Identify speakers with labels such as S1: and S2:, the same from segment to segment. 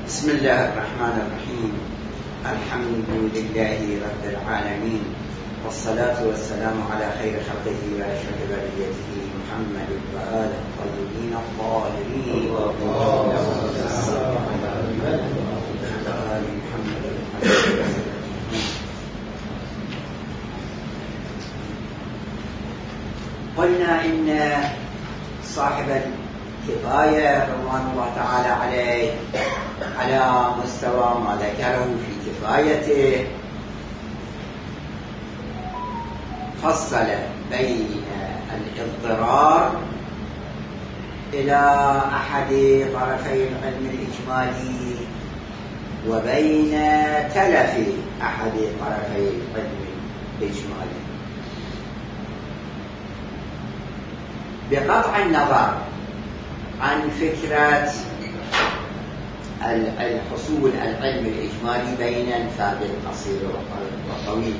S1: بسم الله الرحمن الرحيم. الحمد لله رب العالمين، والصلاة والسلام على خير خلقه وأشرف بريته محمد وآله الطيبين الطاهرين قلنا إن صاحب الكفاية رضوان الله تعالى عليه على مستوى ما ذكره في كفايته فصل بين الاضطرار إلى أحد طرفي العلم الإجمالي وبين تلف أحد طرفي العلم الإجمالي، بقطع النظر عن فكرة الحصول العلم الإجمالي بين الفرد القصير والطويل،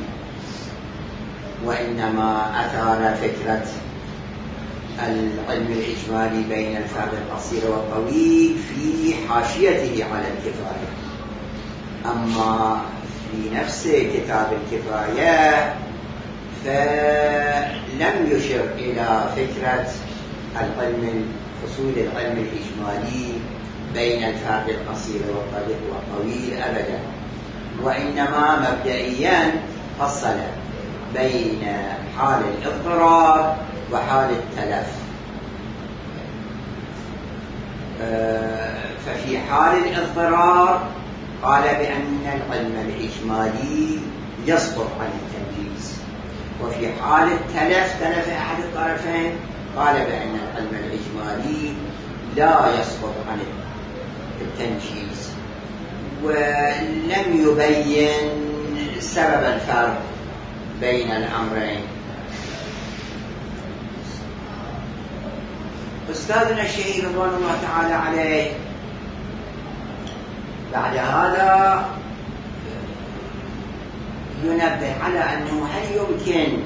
S1: وإنما أثار فكرة العلم الإجمالي بين الفرد القصير والطويل في حاشيته على الكفاية. أما في نفس كتاب الكفاية فلم يشر إلى فكرة حصول العلم الإجمالي بين الفرد القصير والطويل أبدا، وإنما مبدئيا فصل بين حال الاضطرار وحال التلف. ففي حال الاضطرار قال بأن العلم الإجمالي يسقط عن التمييز، وفي حال التلف تلف أحد الطرفين قال بأن العلم الإجمالي لا يسقط عن التنجيز، ولم يبين سبب الفرق بين الأمرين. أستاذنا الشهيد رضوان الله تعالى عليه بعد هذا ينبه على أنه هل يمكن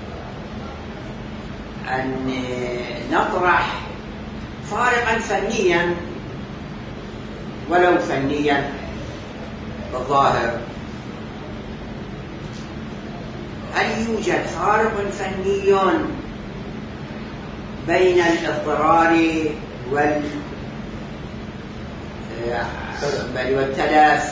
S1: أن نطرح فارقا فنيا ولو فنيا بالظاهر، هل يوجد فارق فني بين الاضطرار والتلف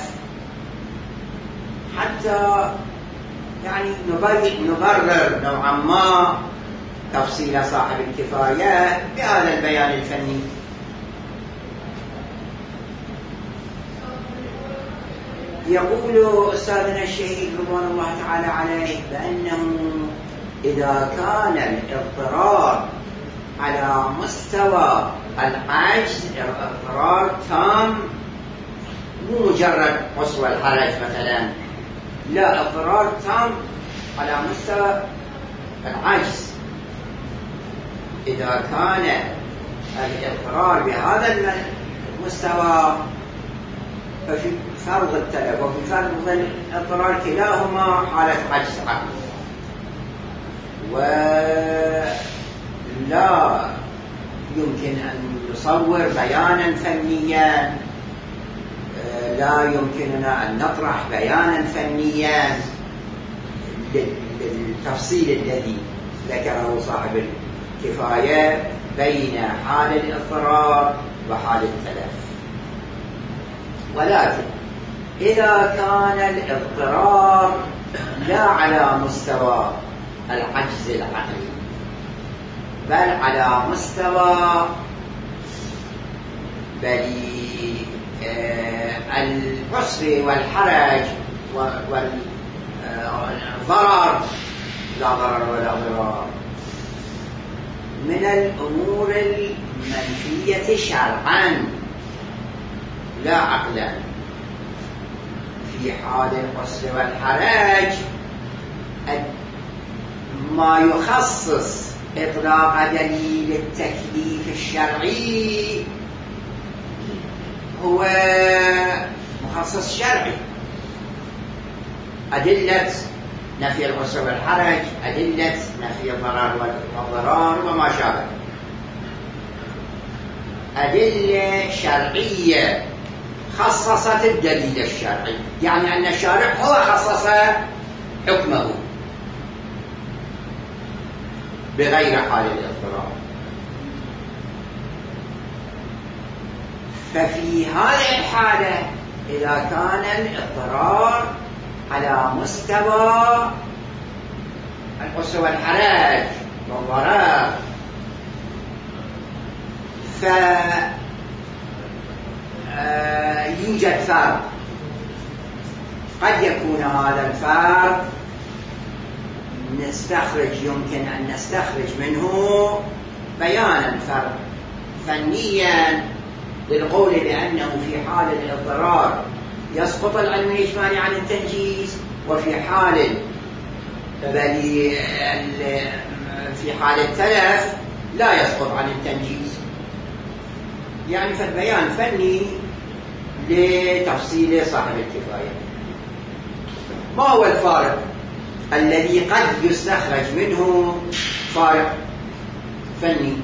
S1: حتى يعني نبرر نوعا ما تفصيل صاحب الكفاية بهذا البيان الفني؟ يقول أستاذنا الشهيد رضوان الله تعالى عليه بأنه إذا كان الاضطرار على مستوى العجز اضطرار تام، مو مجرد قصوى الحرج مثلا، لا، اضطرار تام على مستوى العجز، إذا كان الاضطرار بهذا المستوى ففي فرض التلف وفي فرض الاضطرار كلاهما حالة عجز عقلي، ولا يمكن أن نصور بيانا فنيا، لا يمكننا أن نطرح بيانا فنيا للتفصيل الذي ذكره صاحب الكفاية بين حال الاضطرار وحال التلف. ولكن إذا كان الاضطرار لا على مستوى العجز العقلي بل على مستوى العسر والحرج والضرر، لا ضرر ولا ضرار، من الأمور المنفية شرعا لا عقلا، في حال العسر والحرج ما يخصص إطلاق دليل التكليف الشرعي هو مخصص شرعي، أدلة نفي العسر والحرج، أدلة نفي الضرر والضرار وما شابه، أدلة شرعية خصصت الدليل الشرعي، يعني أن الشارع هو خصص حكمه بغير حال الاضطرار. ففي هذه الحالة إذا كان الاضطرار على مستوى العسر والحرج والضرر، فيوجد فرق. قد يكون هذا الفرق يمكن أن نستخرج منه بيانا فرق فنيا للقول بأنه في حال الاضطرار يسقط العلم الإجمالي عن التنجيز، وفي حال في حال التلف لا يسقط عن التنجيز. يعني فالبيان فني لتفصيل صاحب الكفاية. ما هو الفارق الذي قد يستخرج منه فارق فني؟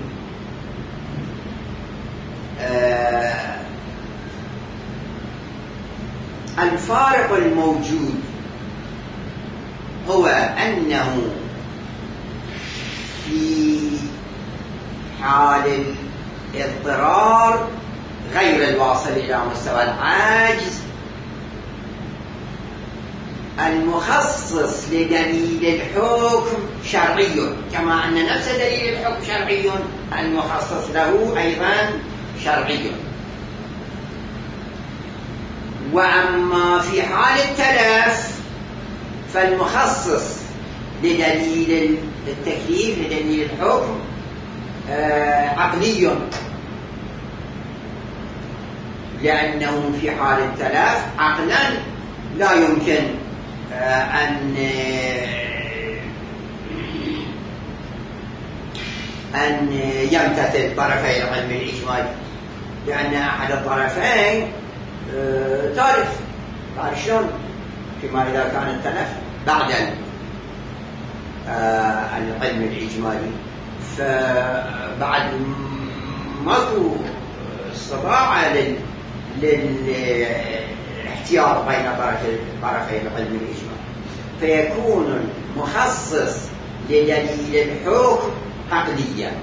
S1: الفارق الموجود هو أنه في حال الاضطرار غير الواصل إلى مستوى العاجز المخصص لدليل الحكم شرعي، كما أن نفس دليل الحكم شرعي المخصص له أيضا شرعي. وأما في حال التلف فالمخصص لدليل التكليف لدليل الحكم عقلي، لأنه في حال التلف عقلا لا يمكن أن يمتثل طرفي العلم الإجمالي، لأن أحد الطرفين تعرف شلون فيما إذا كان التلف بعد العلم الإجمالي، فبعد ماكو استطاعة للاحتياط بين طرفي العلم الإجمالي، فيكون المخصص لدليل الحكم عقليا.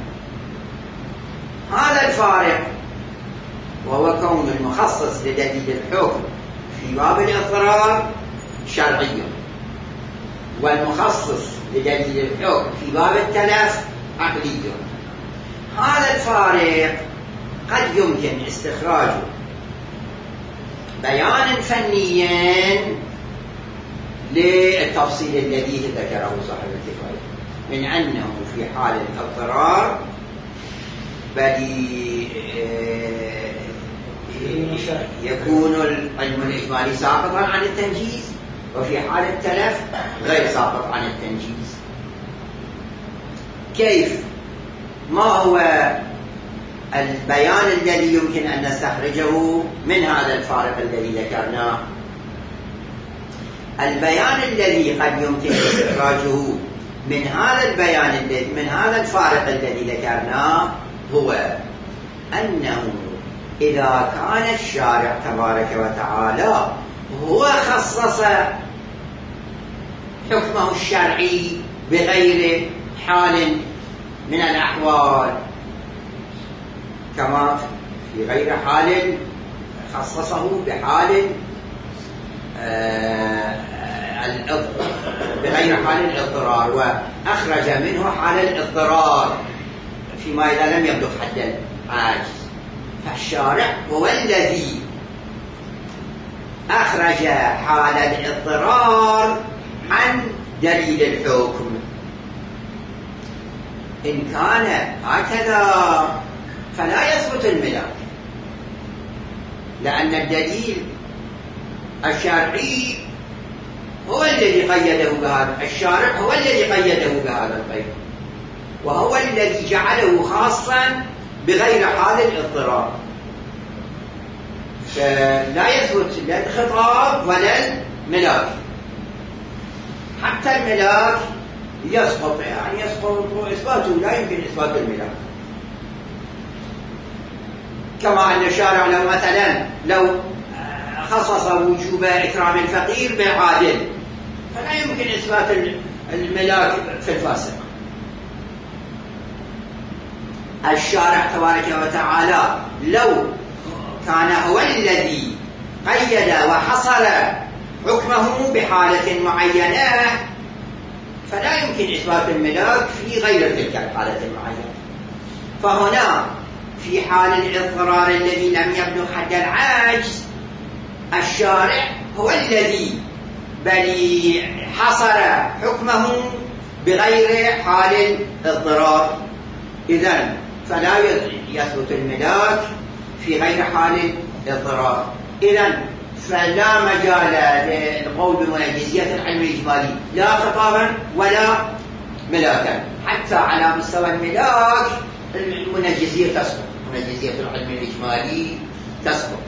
S1: هذا الفارق وهو كون المخصص لدليل الحكم في باب الاضطرار شرعي، والمخصص لدليل الحكم في باب التلف عقلي. هذا الفارق قد يمكن استخراجه بيانا فنيا للتفصيل الذي ذكره صاحب الكفاية، من أنه في حال الاضطرار بل يكون العلم الإجمالي ساقطا عن التنجيز، وفي حال التلف غير ساقط عن التنجيز. كيف؟ ما هو البيان الذي يمكن أن نستخرجه من هذا الفارق الذي ذكرناه؟ البيان الذي قد يمكن استخراجه من هذا الفارق الذي ذكرناه هو أنه إذا كان الشارع تبارك وتعالى هو خصص حكمه الشرعي بغير حال من الأحوال، كما في غير حال خصصه بغير حال الاضطرار، وأخرج منه حال الاضطرار فيما إذا لم يبلغ حد العاجز، فالشارع هو الذي أخرج حال الاضطرار عن دليل الحكم. إن كان هكذا فلا يثبت الملاك، لأن الدليل الشرعي هو الذي قيده بهذا، الشارع هو الذي قيده بهذا القيد، وهو الذي جعله خاصا بغير حال الاضطرار، فلا يثبت لا الخطاب ولا الملاك. حتى الملاك يسقط، يعني يسقط إثباته، لا يمكن إثبات الملاك. كما أن الشارع لو خصص وجوب إكرام الفقير بالعادل، فلا يمكن إثبات الملاك في الفاسق. الشارع تبارك وتعالى لو كان هو الذي قيد وحصر حكمه بحالة معينة فلا يمكن إثبات الملاك في غير تلك الحالة المعينة. فهنا في حال الاضطرار الذي لم يبلغ حد العجز الشارع هو الذي بل حصر حكمه بغير حال الاضطرار، إذن فلا يثبت الملاك في غير حال الاضطرار. إذن فلا مجال للقول بمنجزية العلم الإجمالي لا خطابا ولا ملاكا. حتى على مستوى الملاك المنجزية تسقط، منجزية العلم الإجمالي تسقط.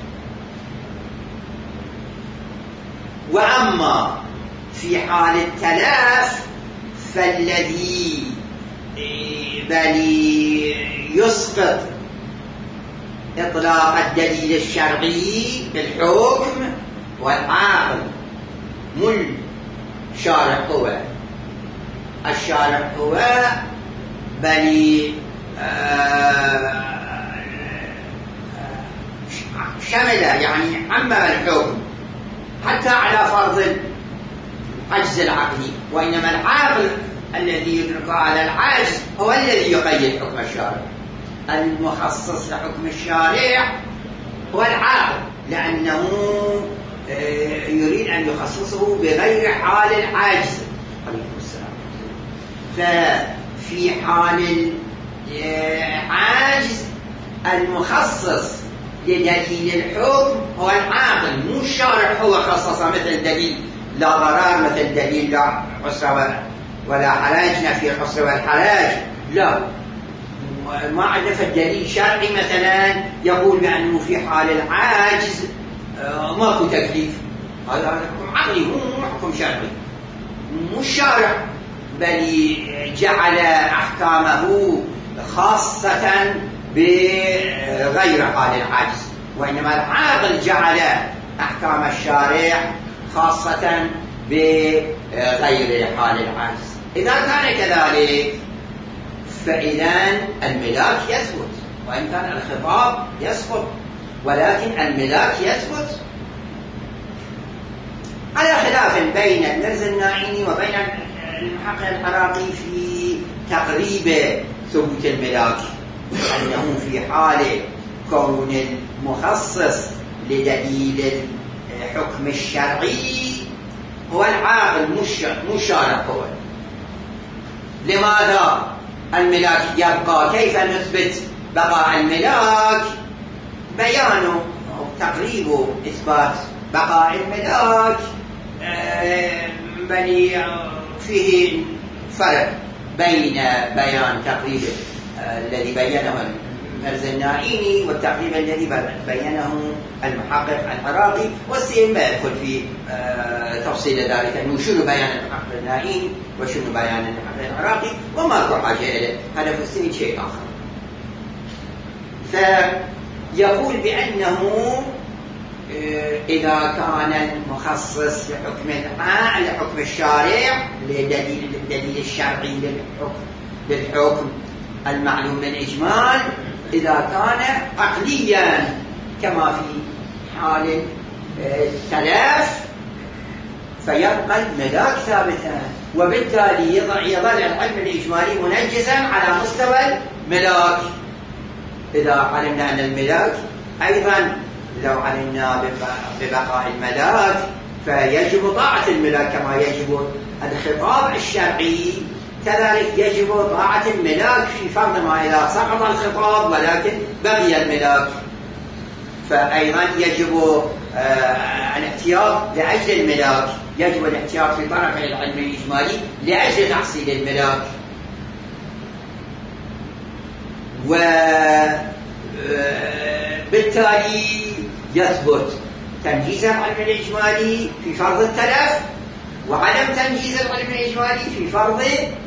S1: وأما في حال التلاف فالذي بل يسقط إطلاق الدليل الشرعي بالحكم والعاقل الشارع هو بل شمل يعني عمم الحكم حتى على فرض العجز العقلي، وإنما العاقل الذي يدرك على العجز هو الذي يقيد حكم الشارع. المخصص لحكم الشارع هو العاقل لأنه يريد أن يخصصه بغير حال العجز. ففي حال العجز المخصص لدليل الحكم هو العاقل، مو الشارع هو خصص مثل دليل لا ضرر، مثل دليل لا عسر ولا حرج، نفي العسر والحرج، لا. ما عرف الدليل شرعي مثلا يقول بأنه في حال العاجز ماكو تكليف، هذا حكم عقلي مو حكم شرعي. مو الشارع بل جعل أحكامه خاصة بغير حال العجز، وإنما العاقل جعل أحكام الشارع خاصة بغير حال العجز. إذا كان كذلك فإذا الملاك يثبت، وإن كان الخطاب يسقط ولكن الملاك يثبت، على خلاف بين المرزا الناعيني وبين المحقق العراقي في تقريب ثبوت الملاك، أنه في حال كون المخصص لدليل الحكم الشرعي هو العاقل مو الشارع هو. لماذا الملاك يبقى؟ كيف نثبت بقاء الملاك؟ بيان أو تقريب إثبات بقاء الملاك بل فيه فرق بين بيان تقريب الذي بينه المرزا الناعيني والتقريب الذي بينه المحقق العراقي، والسيد ما يدخل في تفصيل ذلك أنه شنو بيان المحقق الناعيني وشنو بيان المحقق العراقي وما حاجة إليه، هذا في السيد شيء آخر. فيقول بأنه إذا كان المخصص لحكم الشارع للدليل الشرعي للحكم المعلوم بالإجمال، إذا كان عقليا كما في حال التلاف فيبقى الملاك ثابتا، وبالتالي يظل العلم الإجمالي منجزا على مستوى الملاك. إذا علمنا أن الملاك أيضا لو علمنا ببقاء الملاك فيجب طاعة الملاك كما يجب الخطاب الشرعي، كذلك يجب طاعة الملاك في فرض ما إذا سقط الخطاب ولكن بقي الملاك، فأيضا يجب الاحتياط لأجل الملاك، يجب الاحتياط في طرف العلم الإجمالي لأجل تحصيل الملاك. وبالتالي يثبت تنجيز العلم الإجمالي في فرض التلف، وعدم تنجيز العلم الإجمالي في فرض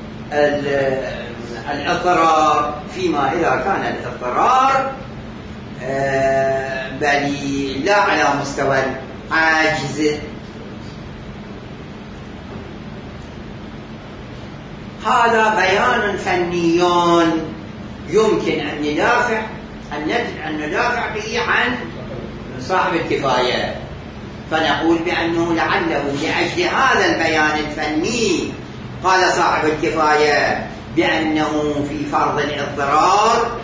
S1: الاضطرار، فيما إذا كان الاضطرار بل لا على مستوى عاجز. هذا بيان فني يمكن أن ندافع به عن صاحب الكفاية، فنقول بأنه لعله لأجل هذا البيان الفني قال صاحب الكفاية بأنه في فرض الاضطرار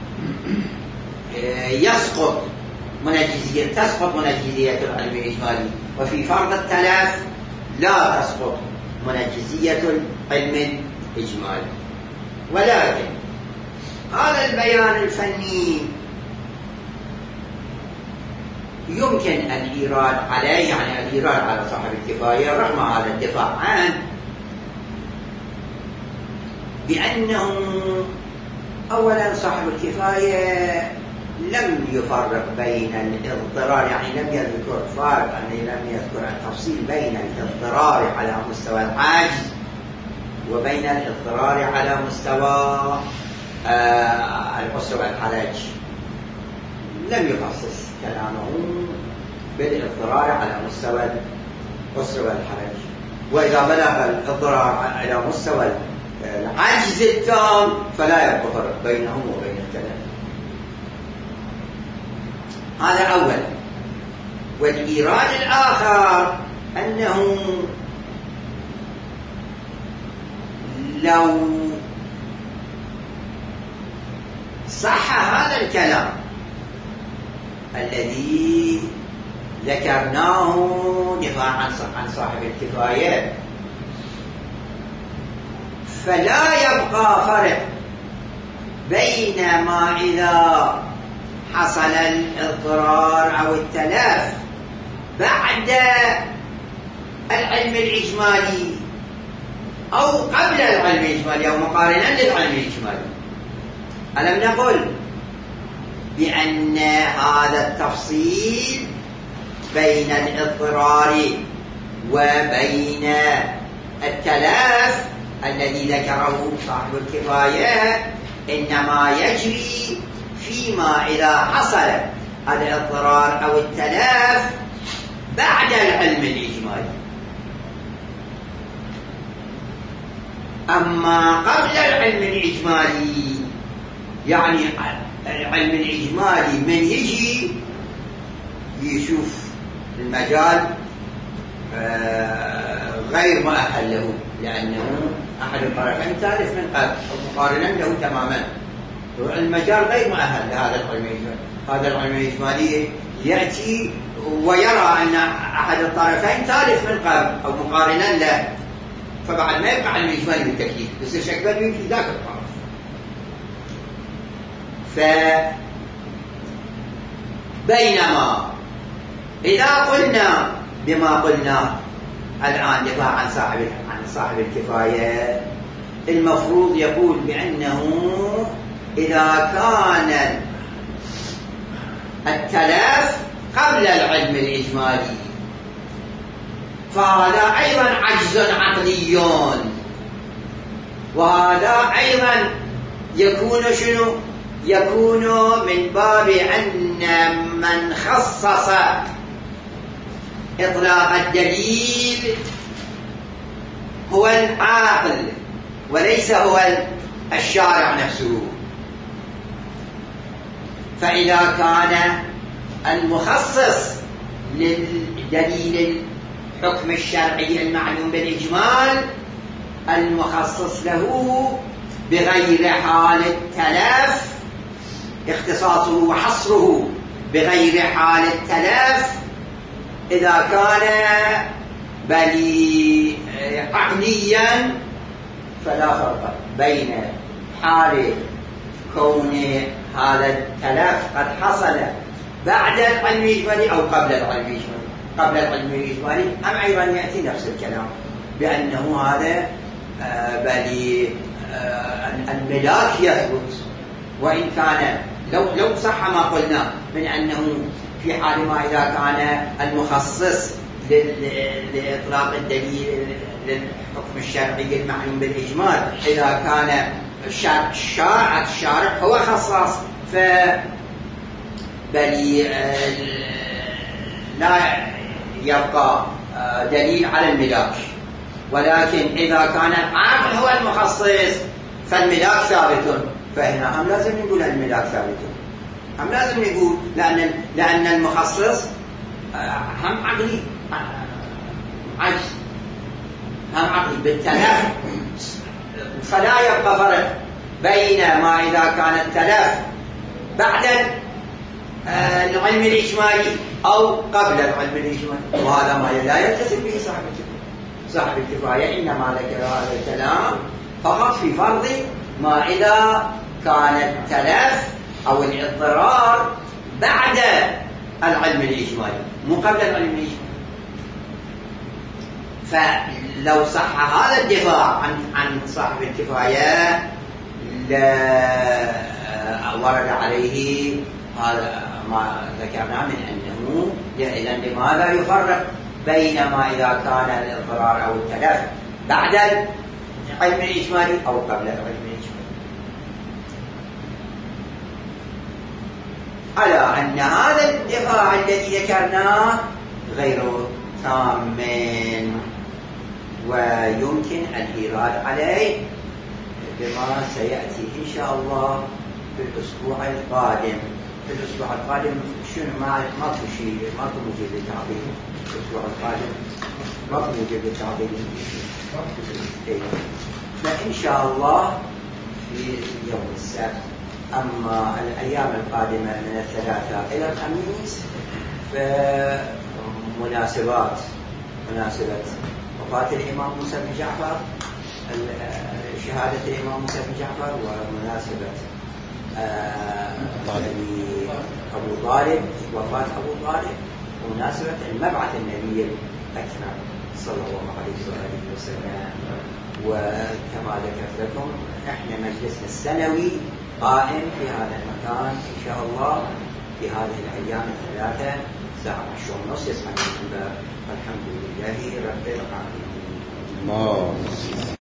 S1: تسقط منجزية العلم الإجمالي، وفي فرض التلف لا تسقط منجزية العلم الإجمالي. ولكن هذا البيان الفني يمكن الإيراد عليه، يعني الإيراد على صاحب الكفاية رغم هذا الدفاع عنه، بأنه أولا صاحب الكفاية لم يفرق بين الاضطرار، يعني لم يذكر فارق، يعني لم يذكر التفصيل بين الاضطرار على مستوى العجز وبين الاضطرار على مستوى القصر والحرج. لم يخصص كلامه بالاضطرار على مستوى القصر والحرج، وإذا بلغ الاضطرار على مستوى العجز التام فلا يبقى فرق بينه وبين الكلام. هذا أولا. والإيراد الآخر أنه لو صح هذا الكلام الذي ذكرناه دفاعا عن صاحب الكفاية، فلا يبقى فرق بين ما إذا حصل الاضطرار أو التلف بعد العلم الإجمالي أو قبل العلم الإجمالي أو مقارنة للعلم الإجمالي. ألم نقل بأن هذا التفصيل بين الاضطرار وبين التلف الذي ذكره صاحب الكفاية إنما يجري فيما إذا حصل الاضطرار أو التلف بعد العلم الإجمالي. أما قبل العلم الإجمالي، يعني العلم الإجمالي من يجي يشوف المجال غير مؤهل له، لأنه أحد الطرفين ثالث من قبل أو مقارنا له تماما، المجال غير مؤهل لهذا العلم الإجمالي. هذا العلم الإجمالي يأتي ويرى أن أحد الطرفين ثالث من قبل أو مقارنا له، فبعد ما يبقى علم الإجمالي بالتكليف يصير شك بدوي في ذاك الطرف. بينما إذا قلنا بما قلنا الآن دفاع عن صاحب الكفاية، المفروض يقول بأنه إذا كان التلف قبل العلم الإجمالي فهذا أيضا عجز عقلي، وهذا أيضا يكون شنو؟ يكون من باب أن من خصص إطلاق الدليل هو العاقل وليس هو الشارع نفسه. فإذا كان المخصص للدليل الحكم الشرعي المعلوم بالإجمال المخصص له بغير حال التلف، اختصاصه وحصره بغير حال التلف، إذا كان بل عقليا فلا فرق بين حال كون هذا التلف قد حصل بعد العلم الإجمالي أو قبل العلم الإجمالي. قبل العلم الإجمالي أم أيضا يأتي نفس الكلام بأنه هذا بل الملاك يثبت، وإن كان لو صح ما قلنا من أنه في حال ما إذا كان المخصص لإطلاق الدليل للحكم الشرعي المعلوم بالإجمال إذا كان الشارع هو خصاص، بل لا يبقى دليل على الملاك، ولكن إذا كان العاقل هو المخصص فالملاك ثابت، فهنا هم لازم نقول الملاك ثابت، هم لازم نقول لأن المخصص هم عقلي عجز، هم عقلي بالتلف، فلا يبقى فرق بين ما إذا كان التلف بعد العلم الإجمالي أو قبل العلم الإجمالي، وهذا ما لا يتصل به صاحب الكفاية، إنما ذكر هذا الكلام فقط في فرض ما إذا كان التلف أو الاضطرار بعد العلم الإجمالي مو قبل العلم الإجمالي. فلو صح هذا الدفاع عن صاحب الكفاية ورد عليه هذا ما ذكرنا من أنه إذن لماذا يفرق بين ما إذا كان الاضطرار أو التلف بعد العلم الإجمالي أو قبل العلم الإجمالي، على أن هذا الدفاع الذي ذكرناه غير تام ويمكن الإيراد عليه بما سيأتي إن شاء الله في الأسبوع القادم. في الأسبوع القادم شنو ماكو شيء، ماكو موجب للتعبير الأسبوع القادم، ماكو موجب للتعبير فإن شاء الله في يوم السبت. أما الأيام القادمة من الثلاثاء إلى الخميس مناسبة وفاة الإمام موسى بن جعفر، شهادة الإمام موسى بن جعفر، ومناسبة أبو طالب، وفاة أبو طالب، ومناسبة المبعث النبي الأكرم صلى الله عليه وآله وسلم. وكما ذكرت لكم احنا مجلسنا السنوي قائم في هذا المكان إن شاء الله في هذه الأيام الثلاثة الساعة 10:30 يسمع الحمد لله رب العالمين.